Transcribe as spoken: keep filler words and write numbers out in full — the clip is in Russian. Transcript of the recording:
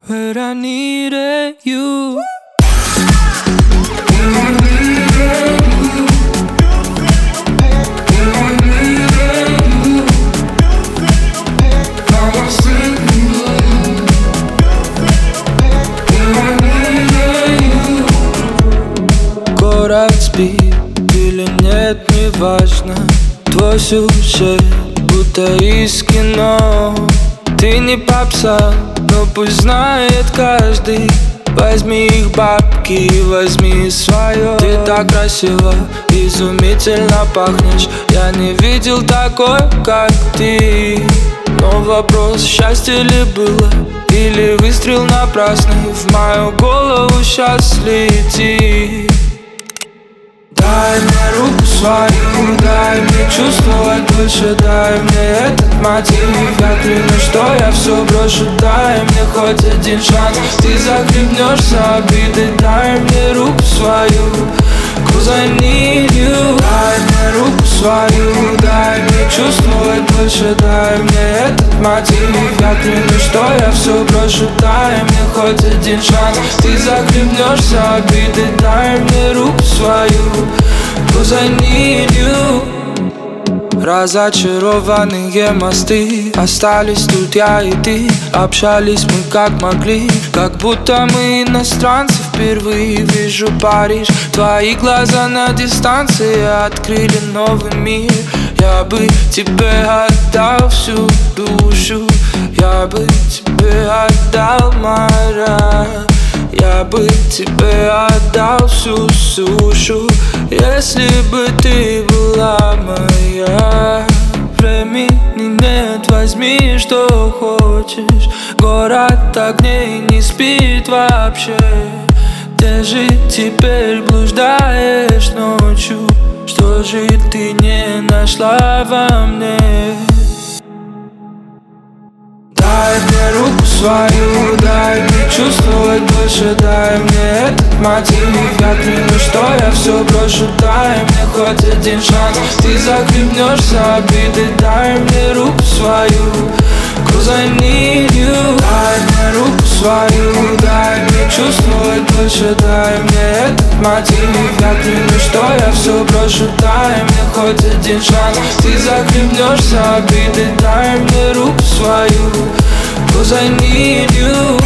but I needed you. Город спит или нет, неважно. Твой сюжет будто из кино. Ты не попса, но пусть знает каждый. Возьми их бабки и возьми свое. Ты так красиво, изумительно пахнешь. Я не видел такой, как ты. Но вопрос, счастье ли было, или выстрел напрасный в мою голову сейчас летит. Дай мне руку свою, дай мне чувствовать больше, дай мне этот мотив. Я клянусь, что я все брошу, дай мне хоть один шанс. Ты захлебнешься обидой, дай мне руку свою, cause I need you. Дай мне руку свою, дай мне чувствовать больше, дай мне этот мотив. Я клянусь, что я все брошу, дай мне хоть один шанс. Ты захлебнешься обидой, дай мне руку свою, cause I need you. Разочарованные мосты, остались тут я и ты. Общались мы как могли, как будто мы иностранцы. Впервые вижу Париж, твои глаза на дистанции открыли новый мир. Я бы тебе отдал всю душу, я бы тебе отдал моря. Я бы тебе отдал всю сушу, если бы ты была моя. Времени нет, возьми что хочешь. Город огней не спит вообще. Где же теперь блуждаешь ночью? Что же ты не нашла во мне? Дай мне руку свою, дай мне чувствовать больше, дай мне этот мотив. Я клянусь, что я все брошу, дай мне хоть один шанс. Ты захлебнешься обидой, дай мне руку свою, cause I need you. Дай мне руку свою, дай мне чувствовать больше, дай мне этот мотив. Я клянусь, что я все брошу, дай мне хоть один шанс. Ты захлебнешься обидой, дай мне руку свою, cause I need you.